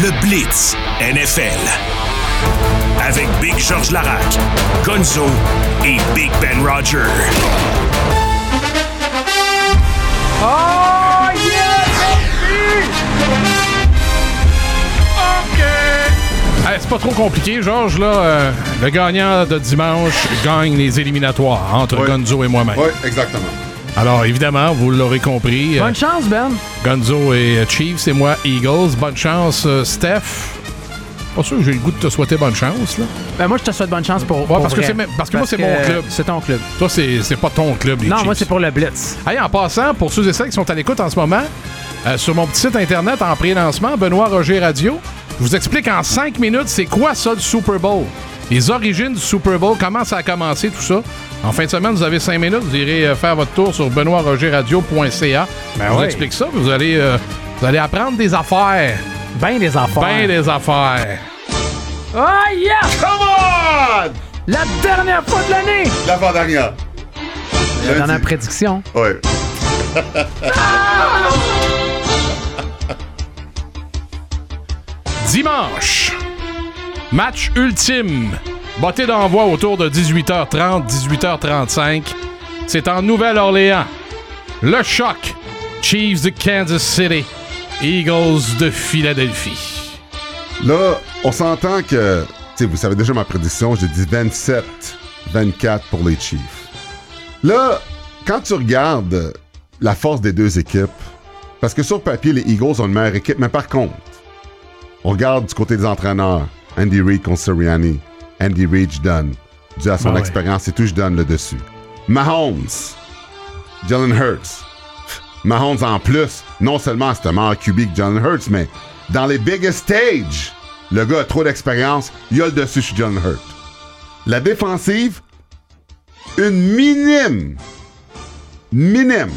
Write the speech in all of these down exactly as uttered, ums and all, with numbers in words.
Le Blitz N F L. Avec Big Georges Laraque, Gonzo et Big Ben Roger. Oh yeah, baby! OK! Hey, c'est pas trop compliqué, Georges. Là, euh, le gagnant de dimanche gagne les éliminatoires entre oui. Gonzo et moi-même. Oui, exactement. Alors, évidemment, vous l'aurez compris. Bonne euh, chance, Ben. Gonzo et Chiefs et moi, Eagles. Bonne chance, euh, Steph. Pas sûr que j'ai le goût de te souhaiter bonne chance, là. Ben moi, je te souhaite bonne chance pour, ouais, pour parce, vrai. que c'est, parce que parce moi, c'est que mon club. C'est ton club. Toi, c'est, c'est pas ton club, les Non, Chiefs. moi, c'est pour le Blitz. Hey, en passant, pour ceux et celles qui sont à l'écoute en ce moment, euh, sur mon petit site Internet en pré-lancement, Benoît Roger Radio, je vous explique en cinq minutes c'est quoi ça, le Super Bowl. Les origines du Super Bowl, comment ça a commencé, tout ça. En fin de semaine, vous avez cinq minutes, vous irez euh, faire votre tour sur benoît roger radio point c a. Ben je vous oui. explique ça, vous allez, euh, vous allez apprendre des affaires. Ben des affaires. Ben des affaires. Oh yeah! Come on! La dernière fois de l'année! L'avant-dernière. La dernière prédiction. Oui. Dimanche, match ultime. Botté d'envoi autour de dix-huit heures trente, dix-huit heures trente-cinq. C'est en Nouvelle-Orléans. Le choc. Chiefs de Kansas City. Eagles de Philadelphie. Là, on s'entend que, tu sais, vous savez déjà ma prédiction, j'ai dit vingt-sept vingt-quatre pour les Chiefs. Là, quand tu regardes la force des deux équipes, parce que sur papier, les Eagles ont une meilleure équipe, mais par contre, on regarde du côté des entraîneurs, Andy Reid contre Sirianni. Andy Reid, je donne. Dû à son ben expérience et tout, je donne le dessus. Mahomes, Jalen Hurts. Mahomes, en plus, non seulement c'est un meilleur Q B que Jalen Hurts, mais dans les biggest stages, le gars a trop d'expérience, il a le dessus sur Jalen Hurts. La défensive, une minime, minime,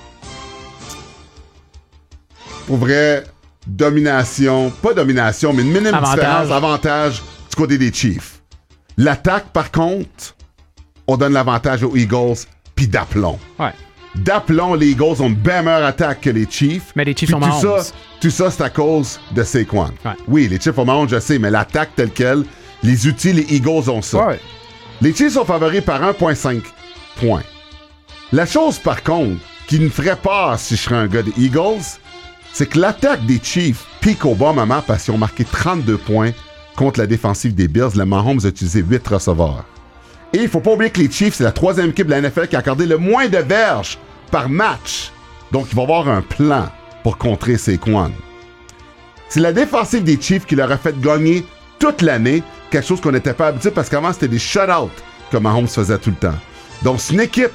pour vrai, domination, pas domination, mais une minime Avantage. différence, avantage du côté des Chiefs. L'attaque, par contre, on donne l'avantage aux Eagles, puis d'aplomb. Ouais. D'aplomb, les Eagles ont une bien meilleure attaque que les Chiefs. Mais les Chiefs Puis ont tout Mahomes. ça, tout ça, c'est à cause de Saquon. Ouais. Oui, les Chiefs ont Mahomes, je sais, mais l'attaque telle quelle, les outils, les Eagles ont ça. Ouais. Les Chiefs sont favoris par un virgule cinq points. La chose, par contre, qui me ferait peur si je serais un gars des Eagles, c'est que l'attaque des Chiefs pique au bon moment parce qu'ils ont marqué trente-deux points contre la défensive des Bills. Le Mahomes a utilisé huit receveurs. Et il faut pas oublier que les Chiefs, c'est la troisième équipe de la N F L qui a accordé le moins de verges par match. Donc, il va y avoir un plan pour contrer Saquon. C'est la défensive des Chiefs qui leur a fait gagner toute l'année, quelque chose qu'on n'était pas habitué parce qu'avant, c'était des shutouts que Mahomes faisait tout le temps. Donc, c'est une équipe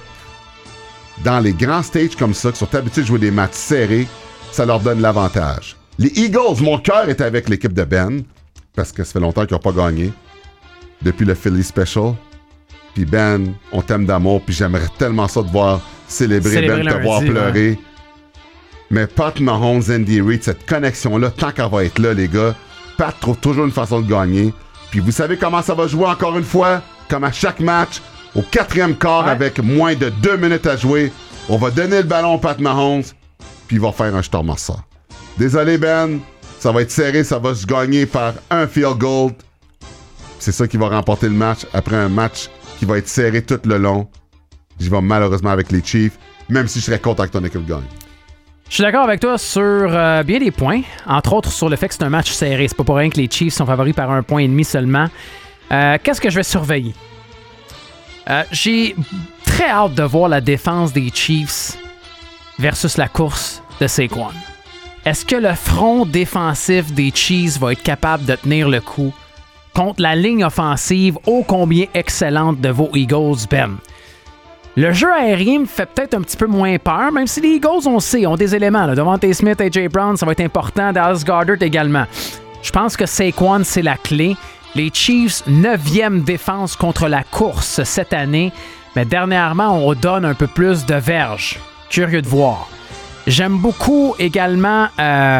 dans les grands stages comme ça, qui sont habitués de jouer des matchs serrés, ça leur donne l'avantage. Les Eagles, mon cœur est avec l'équipe de Ben, parce que ça fait longtemps qu'ils n'ont pas gagné, depuis le Philly Special. Puis Ben, on t'aime d'amour, puis j'aimerais tellement ça de voir célébrer, Célébrer Ben, te voir lundi, pleurer. ouais. Mais Pat Mahomes, Andy Reid, cette connexion-là, tant qu'elle va être là, les gars, Pat trouve toujours une façon de gagner. Puis vous savez comment ça va jouer encore une fois? Comme à chaque match, au quatrième quart, Ouais. avec moins de deux minutes à jouer, on va donner le ballon à Pat Mahomes, puis il va faire un storm à ça. Désolé Ben, ça va être serré, ça va se gagner par un field goal. C'est ça qui va remporter le match après un match qui va être serré tout le long. J'y vais malheureusement avec les Chiefs, même si je serais content que ton équipe gagne. Je suis d'accord avec toi sur euh, bien des points, entre autres sur le fait que c'est un match serré. C'est pas pour rien que les Chiefs sont favoris par un point et demi seulement. Euh, qu'est-ce que je vais surveiller? Euh, j'ai très hâte de voir la défense des Chiefs versus la course de Saquon. Est-ce que le front défensif des Chiefs va être capable de tenir le coup contre la ligne offensive ô combien excellente de vos Eagles, Ben? Le jeu aérien me fait peut-être un petit peu moins peur, même si les Eagles, on sait, ont des éléments. Là. Devante Smith, A J Brown, ça va être important. Dallas Goedert également. Je pense que Saquon, c'est la clé. Les Chiefs, neuvième défense contre la course cette année. Mais dernièrement, on donne un peu plus de verges. Curieux de voir. J'aime beaucoup également euh...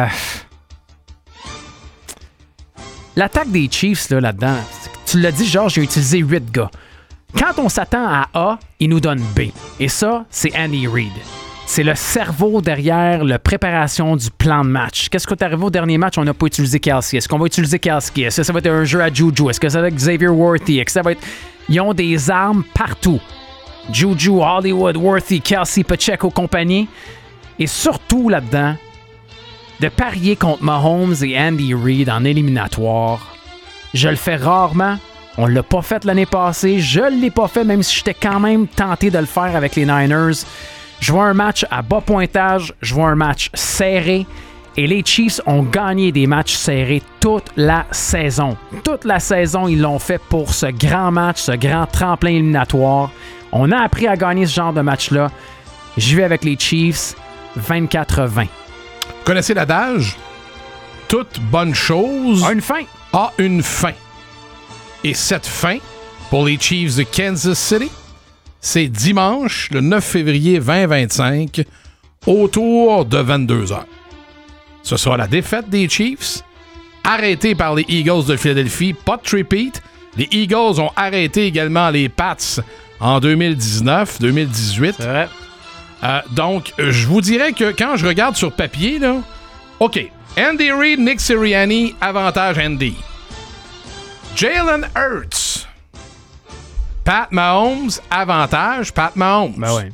l'attaque des Chiefs là, là-dedans. Tu l'as dit, Georges, j'ai utilisé huit gars. Quand on s'attend à A, il nous donne B. Et ça, c'est Andy Reid. c'est le cerveau derrière la préparation du plan de match. Qu'est-ce qui est arrivé au dernier match? On n'a pas utilisé Kelsey. Est-ce qu'on va utiliser Kelsey? Est-ce que ça va être un jeu à Juju? Est-ce que ça va être Xavier Worthy? Est-ce que ça va être... Ils ont des armes partout. Juju, Hollywood, Worthy, Kelsey, Pacheco, compagnie. Et surtout là-dedans, de parier contre Mahomes et Andy Reid en éliminatoire. Je le fais rarement. On l'a pas fait l'année passée. Je l'ai pas fait, même si j'étais quand même tenté de le faire avec les Niners. Je vois un match à bas pointage, je vois un match serré et les Chiefs ont gagné des matchs serrés toute la saison. Toute la saison, ils l'ont fait pour ce grand match, ce grand tremplin éliminatoire. On a appris à gagner ce genre de match-là. J'y vais avec les Chiefs, vingt-quatre vingt. Vous connaissez l'adage? Toute bonne chose A une fin. a une fin. Et cette fin, pour les Chiefs de Kansas City, c'est dimanche, le neuf février vingt vingt-cinq, autour de vingt-deux heures. Ce sera la défaite des Chiefs, arrêtée par les Eagles de Philadelphie, pas de repeat. Les Eagles ont arrêté également les Pats en deux mille dix-neuf deux mille dix-huit. C'est vrai. Euh, donc, je vous dirais que quand je regarde sur papier, là, OK, Andy Reid, Nick Sirianni, avantage Andy. Jalen Hurts, Pat Mahomes, avantage Pat Mahomes. Ben ouais.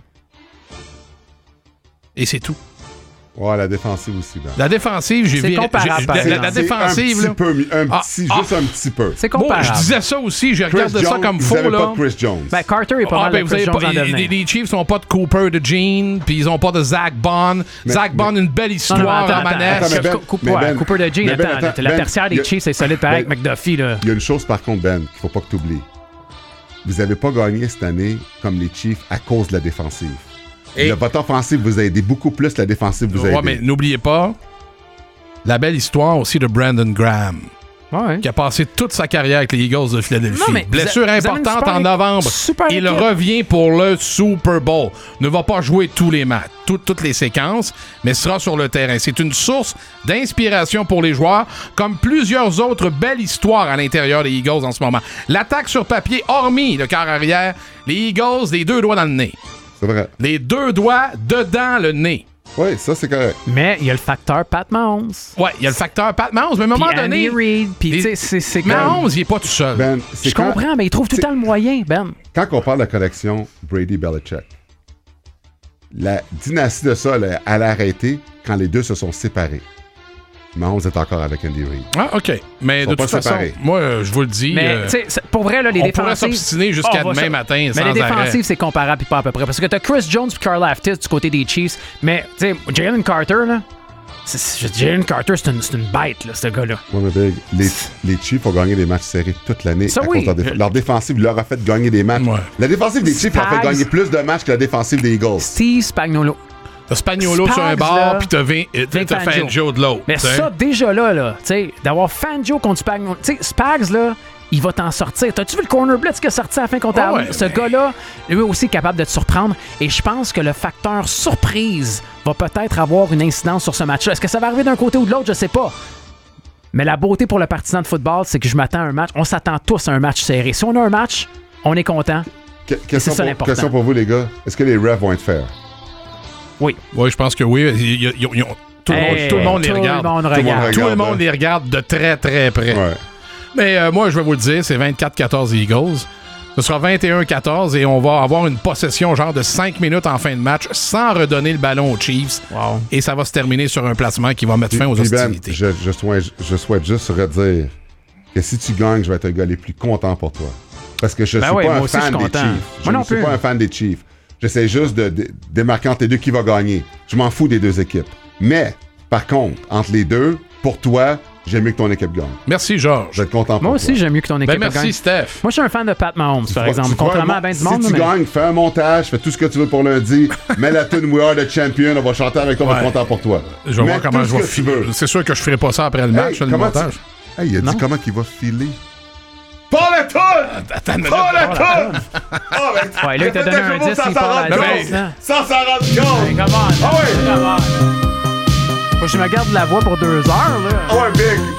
Et c'est tout. Ouais, la défensive aussi. Ben. La défensive, j'ai C'est vu. comparable, j'ai- par la, la, exemple. la défensive, C'est là. un petit peu, un Ah, petit, ah. juste un petit peu. C'est Bon, comparable. je disais ça aussi, j'ai Chris regardé ça Jones, comme vous faux, avez là. pas de Chris Jones. Ben, Carter est pas Ah, mal ben, de vous Chris avez Jones pas, en les, devenir. les Chiefs n'ont pas de Cooper, de Gene, puis ils n'ont pas de Zach Bond. Mais- Zach Bond, mais- une belle Non, non, histoire attends, en attends, manette. attends, mais Ben- Coupe- mais ouais, Ben- Cooper de Gene, mais Ben, attends, attends, la Ben, tertiaire y des a- Chiefs est solide pareil Ben- avec McDuffie, là. Il y a une chose par contre, Ben, qu'il faut pas que tu oublies. Vous n'avez pas gagné cette année comme les Chiefs à cause de la défensive. Et- Le vote offensif vous a aidé beaucoup plus, la défensive vous a Ouais, aidé. mais n'oubliez pas la belle histoire aussi de Brandon Graham, Ouais. qui a passé toute sa carrière avec les Eagles de Philadelphie. Non, mais Blessure vous a- vous avez une importante super en équipe- novembre. super Il équipe. revient pour le Super Bowl. Ne va pas jouer tous les matchs, tout- toutes les séquences, mais sera sur le terrain. C'est une source d'inspiration pour les joueurs, comme plusieurs autres belles histoires à l'intérieur des Eagles en ce moment. L'attaque sur papier, hormis le quart arrière, les Eagles, les deux doigts dans le nez. C'est vrai. Les deux doigts dedans le nez. Oui, ça c'est correct. Mais il y a le facteur Pat Mahomes. Ouais, il y a le facteur Pat Mahomes, mais à un Puis moment Andy donné, Reid, puis les- tu sais, c'est- c'est comme... Mahomes, il est pas tout seul. Ben, c'est Je quand, comprends, mais il trouve tout le c'est- temps le moyen, Ben. quand on parle de la connexion Brady-Belichick, la dynastie de ça, elle, elle a arrêté quand les deux se sont séparés. Mahomes est encore avec Andy Reid. Ah, OK. Mais Ils de sont toute pas façon, séparés. moi, euh, je vous le dis, Mais, euh, tu sais, c'est- pour vrai, là, les on pourrait défensives... s'obstiner jusqu'à Oh, va demain ça- matin Mais sans les arrêt. défensives, c'est comparable puis pas à peu près. Parce que t'as Chris Jones puis Karl Aftis du côté des Chiefs. Mais, tu sais, Jalen Carter, là... c'est- c'est- Jalen Carter, c'est une, c'est une bête, là, ce gars-là. Ouais, mais Big, les, les Chiefs ont gagné des matchs serrés toute l'année. Ça, à oui. cause de leur, déf- leur défensive leur a fait gagner des matchs. Ouais. La défensive des Chiefs leur a fait Spags. gagner plus de matchs que la défensive des Eagles. Steve Spagnuolo. T'as Spagnuolo sur un Spags, bord, là, puis t'as Vin- euh, t'as Vic t'as Fangio. Fangio de l'autre. Mais t'sais. ça, déjà là, là, tu sais, d'avoir Fangio contre Spagnuolo... Tu sais, Spags, là, il va t'en sortir. T'as-tu vu le corner blitz qui a sorti à la fin contre Ah Allen? ouais, Ce mais- gars-là, lui aussi, est capable de te surprendre. Et je pense que le facteur surprise va peut-être avoir une incidence sur ce match-là. Est-ce que ça va arriver d'un côté ou de l'autre? Je sais pas. Mais la beauté pour le partisan de football, c'est que je m'attends à un match. On s'attend tous à un match serré. Si on a un match, on est content. Que- question, c'est ça pour, l'important. question pour vous, les gars. Est-ce que les refs vont être fair? Oui. Oui, je pense que oui. Ils- ils- ils- ils ont- tout, le monde, Hey, tout le monde les tout le regarde. monde le monde regarde. regarde. Tout le hein. monde les regarde de très, très près. Ouais. Mais euh, moi, je vais vous le dire, c'est vingt-quatre quatorze Eagles. Ce sera vingt et un quatorze et on va avoir une possession genre de cinq minutes en fin de match sans redonner le ballon aux Chiefs. Wow. Et ça va se terminer sur un placement qui va mettre fin aux Puis Ben, hostilités. je, je, souhaite, je souhaite juste redire que si tu gagnes, je vais être le gars les plus content pour toi. Parce que je Ben suis ouais, pas moi un aussi, je fan suis des content. Chiefs. Moi Je non ne suis plus. pas un fan des Chiefs. J'essaie juste de, de démarquer entre les deux qui va gagner. Je m'en fous des deux équipes. Mais, par contre, entre les deux, pour toi, j'aime mieux que ton équipe gagne. Merci, Je Georges. vais être content pour Moi toi. aussi, j'aime mieux que ton équipe Ben, merci, gagne. Steph. Moi, je suis un fan de Pat Mahomes, par Tu exemple. feras- Contrairement tu à ben du feras- monde. Si tu mais- gagnes, fais un montage, fais tout ce que tu veux pour lundi, mets la tune We Are the Champion, on va chanter avec toi, on va être Ouais. content pour toi. Je vais Mets voir comment tout je ce vais que tu veux. filer. C'est sûr que je ferai pas ça après le Hey, match, le comment tu- montage. Hey, il a dit Non. comment qu'il va filer. Pas la toune! Attends une minute. Pas la toune! Ah, ben, Ouais, là, il t'a peut-être donné que un le monde dix, sans il s'en parle à rendre la compte. dix, là. Sans s'en rendre compte! Hey, come on, Ah ouais. come on. Faut que je me garde la voix pour deux heures, là. Ah ouais,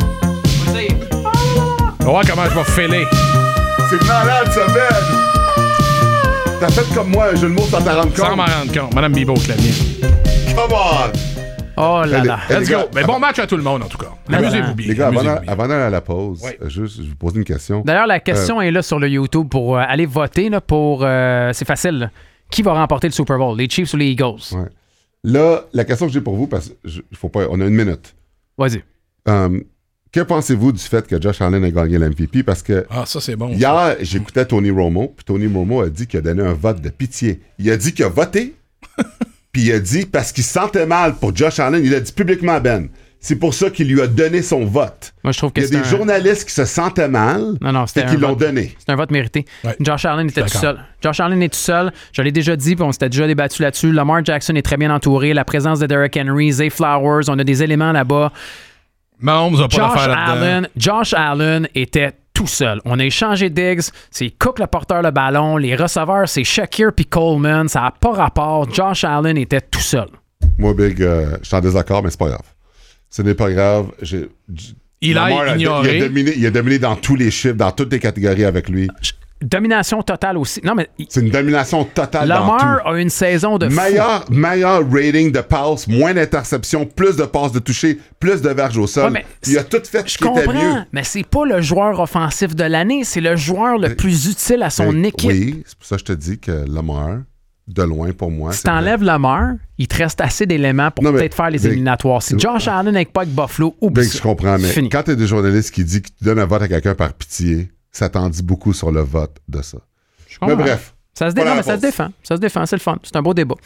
big! On va voir comment je vais filer. C'est malade, ça, Ben! T'as fait comme moi un jeu de mots sans t'en rendre compte. Sans m'en rendre compte. Madame Bibo, clavier. Come on! Oh là Allez, là. allez, Let's les go. gars, Mais bon match à tout le monde, en tout cas. Amusez-vous bien. Les gars, avant, Amusez-vous d'a- bien. avant d'aller à la pause, Oui. euh, juste, je vais vous poser une question. D'ailleurs, la question est là sur le YouTube pour euh, aller voter là, pour. euh, c'est facile. Là. Qui va remporter le Super Bowl, les Chiefs ou les Eagles? Ouais. Là, la question que j'ai pour vous, parce que je- faut pas, on a une minute. Vas-y. Um, que pensez-vous du fait que Josh Allen a gagné l'M V P? Parce que Ah, ça, c'est bon. ça. hier, j'écoutais Tony Romo, puis Tony Romo a dit qu'il a donné un vote de pitié. Il a dit qu'il a voté, puis il a dit, parce qu'il se sentait mal pour Josh Allen, il a dit publiquement, Ben, c'est pour ça qu'il lui a donné son vote. Moi, je trouve que Il y a c'est des un... journalistes qui se sentaient mal, Non, non, c'était et un qui l'ont vote. donné. C'est un vote mérité. Ouais. Josh Allen était tout D'accord. seul. Josh Allen est tout seul. Je l'ai déjà dit, puis on s'était déjà débattu là-dessus. Lamar Jackson est très bien entouré. La présence de Derrick Henry, Zay Flowers, on a des éléments là-bas. Mahomes n'a pas Josh d'affaire là-dedans. Allen, Josh Allen était tout seul. On a échangé Diggs, c'est Cook le porteur le ballon, les receveurs, c'est Shakir puis Coleman. Ça n'a pas rapport. Josh Allen était tout seul. Moi, Big, euh, je suis en désaccord, mais c'est pas grave. Ce n'est pas grave. J'ai, j- Il Lamar a a- ignoré. Il a, dominé, il a dominé dans tous les chiffres, dans toutes les catégories avec lui. Domination totale aussi. Non, mais C'est une domination totale dans Lamar tout. a une saison de fou. Meilleur, meilleur rating de passes, moins d'interceptions, plus de passes de toucher, plus de verges au sol. Ouais, mais il a tout fait ce Je qui était mieux. comprends, mais c'est pas le joueur offensif de l'année, c'est le joueur le plus utile à son Ben, équipe. Oui, c'est pour ça que je te dis que Lamar, de loin pour moi. Si c'est t'enlèves Lamar, il te reste assez d'éléments pour Non, mais- peut-être faire les Big- éliminatoires. Si Josh Allen n'est pas avec Buffalo, oublie Big, ça. je comprends, mais Fini. quand tu as des journalistes qui disent que tu donnes un vote à quelqu'un par pitié, ça t'en dit beaucoup sur le vote de ça. Je Mais comprends. bref. Ça se, dé- Voilà non, la mais ça se pause. défend. Ça se défend, c'est le fun. C'est un beau débat.